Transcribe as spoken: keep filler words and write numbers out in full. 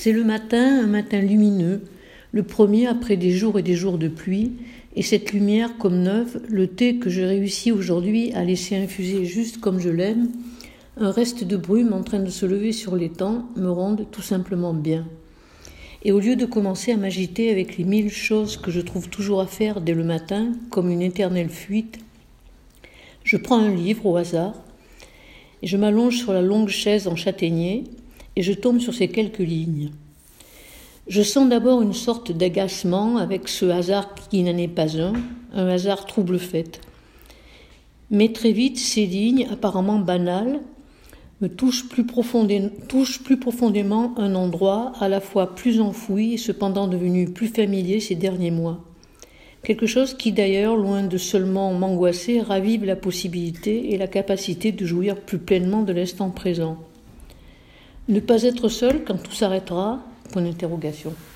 C'est le matin, un matin lumineux, le premier après des jours et des jours de pluie, et cette lumière comme neuve, le thé que je réussis aujourd'hui à laisser infuser juste comme je l'aime, un reste de brume en train de se lever sur l'étang me rendent tout simplement bien. Et au lieu de commencer à m'agiter avec les mille choses que je trouve toujours à faire dès le matin, comme une éternelle fuite, je prends un livre au hasard, et je m'allonge sur la longue chaise en châtaignier, et je tombe sur ces quelques lignes. Je sens d'abord une sorte d'agacement avec ce hasard qui n'en est pas un, un hasard trouble-fête. Mais très vite, ces lignes, apparemment banales, me touchent plus, profondé, touchent plus profondément un endroit à la fois plus enfoui et cependant devenu plus familier ces derniers mois. Quelque chose qui d'ailleurs, loin de seulement m'angoisser, ravive la possibilité et la capacité de jouir plus pleinement de l'instant présent. Ne pas être seul quand tout s'arrêtera, point d'interrogation.